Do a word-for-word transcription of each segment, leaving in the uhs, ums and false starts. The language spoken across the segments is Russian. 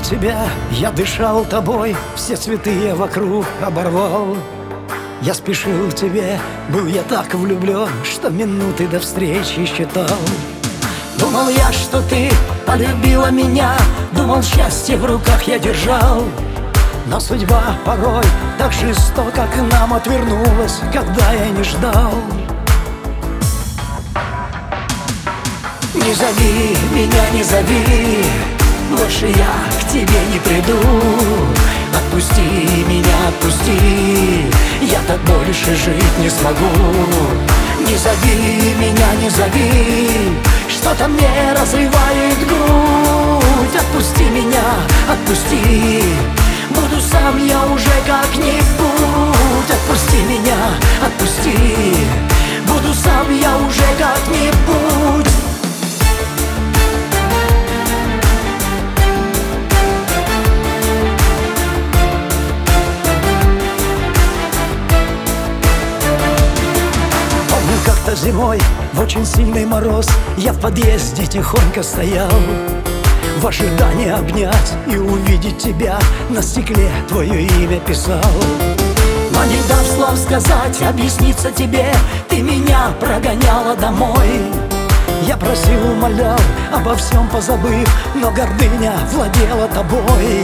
тебя, я дышал тобой, все цветы я вокруг оборвал. Я спешил к тебе, был я так влюблен, что минуты до встречи считал. Думал я, что ты полюбила меня, думал, счастье в руках я держал. Но судьба порой так жестоко к нам отвернулась, когда я не ждал. Не зови меня, не зови, больше я к тебе не приду. Отпусти меня, отпусти, я так больше жить не смогу. Не зови меня, не зови, что-то мне разрывает грудь. Отпусти меня, отпусти, буду сам я уже как-нибудь. Отпусти меня, отпусти, буду сам я уже как-нибудь. Как-то зимой, в очень сильный мороз, я в подъезде тихонько стоял, в ожидании обнять и увидеть тебя, на стекле твое имя писал. Но не дав слов сказать, объясниться тебе, ты меня прогоняла домой. Я просил, умолял, обо всем позабыв, но гордыня владела тобой.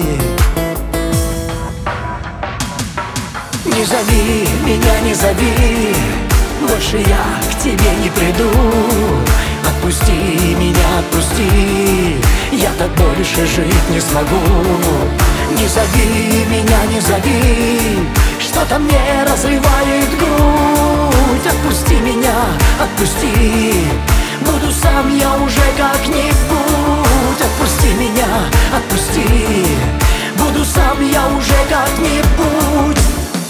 Не зови меня, не зови, больше я к тебе не приду. Отпусти меня, отпусти, я так больше жить не смогу. Не зови меня, не зови, что-то мне разрывает грудь. Отпусти меня, отпусти, буду сам я уже как-нибудь. Отпусти меня, отпусти, буду сам я уже как-нибудь.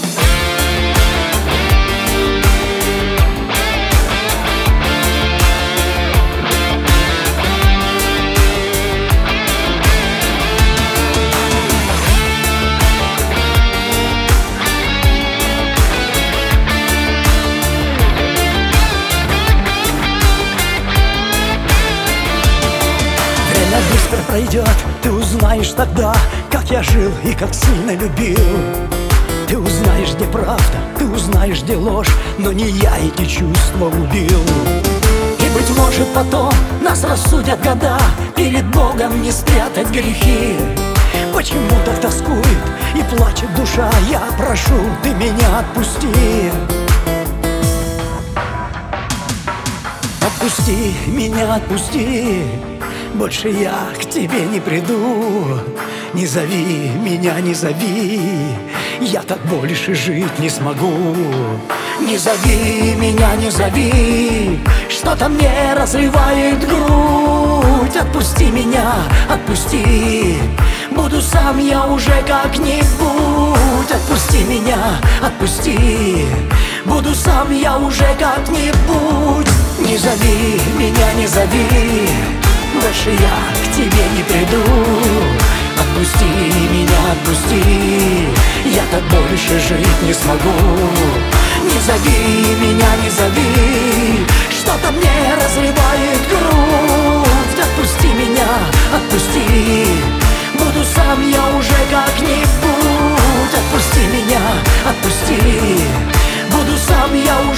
Быстро пройдет, ты узнаешь тогда, как я жил и как сильно любил. Ты узнаешь, где правда, ты узнаешь, где ложь, но не я эти чувства убил. И, быть может, потом нас рассудят года, перед Богом не спрятать грехи. Почему так тоскует и плачет душа, я прошу, ты меня отпусти. Отпусти меня, отпусти, больше я к тебе не приду. Не зови меня, не зови, я так больше жить не смогу. Не зови меня, не зови, что-то мне разрывает грудь. Отпусти меня, отпусти, буду сам я уже как-нибудь. Отпусти меня, отпусти, буду сам я уже как-нибудь. Не зови меня, не зови, больше я к тебе не приду. Отпусти меня, отпусти, я так больше жить не смогу. Не зови меня, не зови, что-то мне разрывает грудь. Отпусти меня, отпусти, буду сам я уже как-нибудь. Отпусти меня, отпусти, буду сам я уже